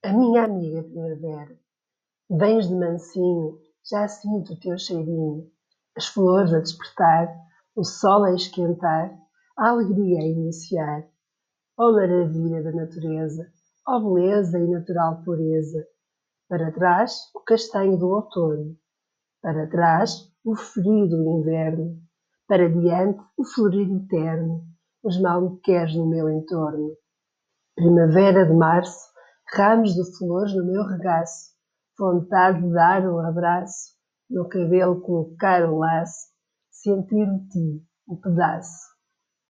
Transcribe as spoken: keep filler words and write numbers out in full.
A minha amiga primavera, vens de mansinho, já sinto o teu cheirinho, as flores a despertar, o sol a esquentar, a alegria a iniciar. Ó maravilha da natureza, ó beleza e natural pureza! Para trás, o castanho do outono, para trás, o frio do inverno, para diante, o florir eterno, os mal me queres no meu entorno. Primavera de março, ramos de flores no meu regaço, vontade de dar um abraço, no cabelo colocar um laço, sentir de ti um pedaço.